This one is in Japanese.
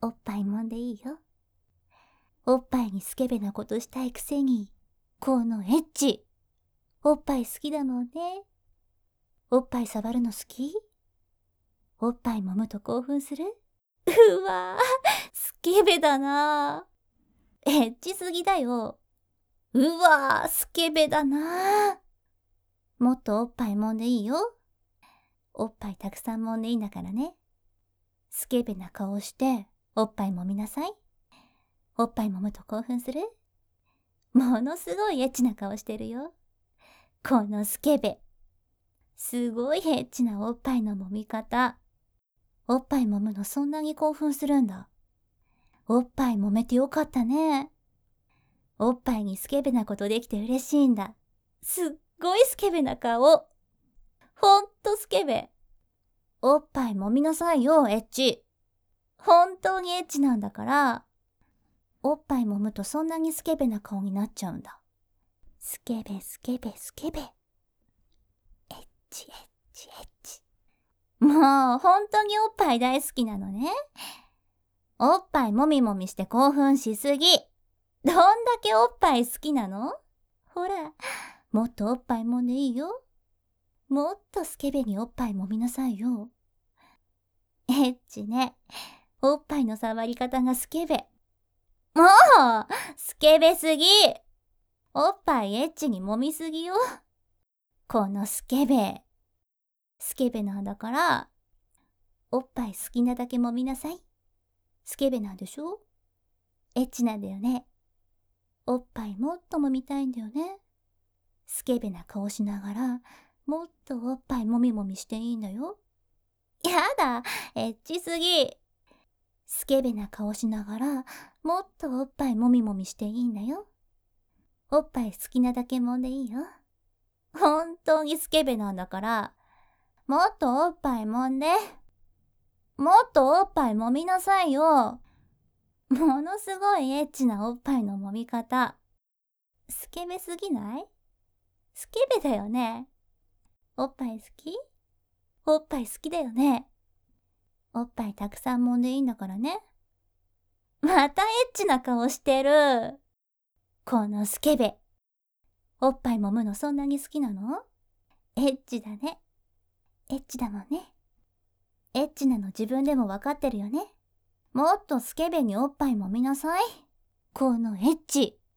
おっぱい揉んでいいよ。おっぱいにスケベなことしたいくせに、このエッチ。おっぱい好きだもんね。おっぱい触るの好き？おっぱい揉むと興奮する？うわぁ、スケベだなぁ。エッチすぎだよ。うわぁ、スケベだなぁ。もっとおっぱい揉んでいいよ。おっぱいたくさん揉んでいいんだからね。スケベな顔しておっぱい揉みなさい。おっぱい揉むと興奮する？ものすごいエッチな顔してるよ。このスケベ。すごいエッチなおっぱいの揉み方。おっぱい揉むのそんなに興奮するんだ。おっぱい揉めてよかったね。おっぱいにスケベなことできて嬉しいんだ。すっごいスケベな顔。ほんとスケベ。おっぱい揉みなさいよ、エッチ。本当にエッチなんだから。おっぱい揉むとそんなにスケベな顔になっちゃうんだ。スケベスケベスケベ。エッチエッチエッチ。もう本当におっぱい大好きなのね。おっぱいもみもみして興奮しすぎ。どんだけおっぱい好きなの？ほら、もっとおっぱい揉んでいいよ。もっとスケベにおっぱい揉みなさいよ。エッチね。おっぱいの触り方がスケベ。もうスケベすぎ。おっぱいエッチに揉みすぎよ。このスケベ。スケベなんだから、おっぱい好きなだけ揉みなさい。スケベなんでしょ？エッチなんだよね。おっぱいもっと揉みたいんだよね。スケベな顔しながら、もっとおっぱいもみもみしていいんだよ。やだ、エッチすぎ。スケベな顔しながら、もっとおっぱいもみもみしていいんだよ。おっぱい好きなだけ揉んでいいよ。本当にスケベなんだから、もっとおっぱい揉んで。もっとおっぱい揉みなさいよ。ものすごいエッチなおっぱいの揉み方。スケベすぎない？スケベだよね。おっぱい好き？おっぱい好きだよね。おっぱいたくさん揉んでいいんだからね。またエッチな顔してる。このスケベ。おっぱい揉むのそんなに好きなの？エッチだね。エッチだもんね。エッチなの自分でもわかってるよね。もっとスケベにおっぱい揉みなさい。このエッチ。